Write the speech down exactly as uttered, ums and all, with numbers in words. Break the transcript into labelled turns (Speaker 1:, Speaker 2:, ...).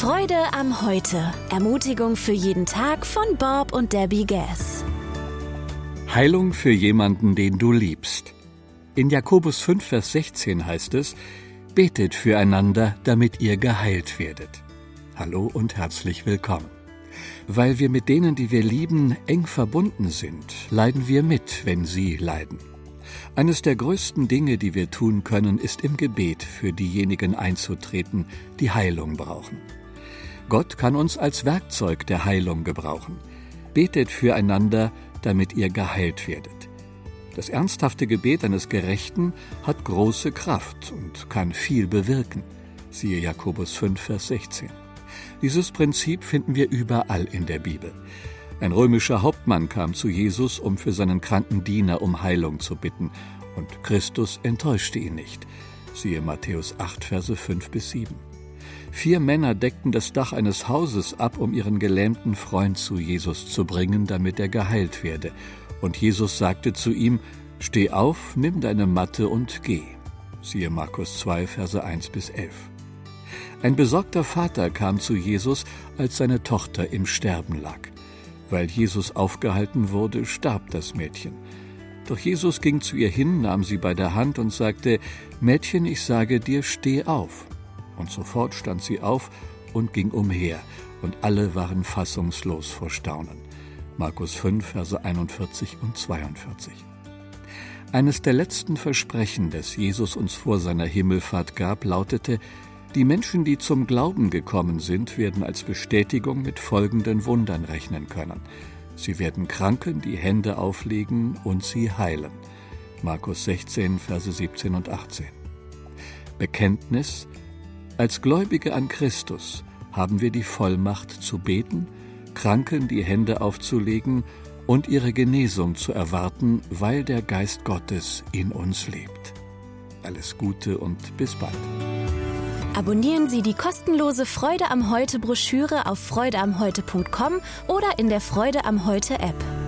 Speaker 1: Freude am Heute. Ermutigung für jeden Tag von Bob und Debbie Gass.
Speaker 2: Heilung für jemanden, den du liebst. In Jakobus fünf, Vers sechzehn heißt es: Betet füreinander, damit ihr geheilt werdet. Hallo und herzlich willkommen. Weil wir mit denen, die wir lieben, eng verbunden sind, leiden wir mit, wenn sie leiden. Eines der größten Dinge, die wir tun können, ist im Gebet für diejenigen einzutreten, die Heilung brauchen. Gott kann uns als Werkzeug der Heilung gebrauchen. Betet füreinander, damit ihr geheilt werdet. Das ernsthafte Gebet eines Gerechten hat große Kraft und kann viel bewirken. Siehe Jakobus fünf, Vers sechzehn. Dieses Prinzip finden wir überall in der Bibel. Ein römischer Hauptmann kam zu Jesus, um für seinen kranken Diener um Heilung zu bitten, und Christus enttäuschte ihn nicht. Siehe Matthäus acht, Verse fünf bis sieben. Vier Männer deckten das Dach eines Hauses ab, um ihren gelähmten Freund zu Jesus zu bringen, damit er geheilt werde. Und Jesus sagte zu ihm: Steh auf, nimm deine Matte und geh. Siehe Markus zwei, Verse eins bis elf. Ein besorgter Vater kam zu Jesus, als seine Tochter im Sterben lag. Weil Jesus aufgehalten wurde, starb das Mädchen. Doch Jesus ging zu ihr hin, nahm sie bei der Hand und sagte: Mädchen, ich sage dir, steh auf. Und sofort stand sie auf und ging umher, und alle waren fassungslos vor Staunen. Markus fünf, Verse einundvierzig und zweiundvierzig. Eines der letzten Versprechen, das Jesus uns vor seiner Himmelfahrt gab, lautete: Die Menschen, die zum Glauben gekommen sind, werden als Bestätigung mit folgenden Wundern rechnen können. Sie werden Kranken die Hände auflegen und sie heilen. Markus sechzehn, Verse siebzehn und achtzehn. Bekenntnis: Als Gläubige an Christus haben wir die Vollmacht zu beten, Kranken die Hände aufzulegen und ihre Genesung zu erwarten, weil der Geist Gottes in uns lebt. Alles Gute und bis bald.
Speaker 1: Abonnieren Sie die kostenlose Freude am Heute Broschüre auf freude am heute punkt com oder in der Freude am Heute App.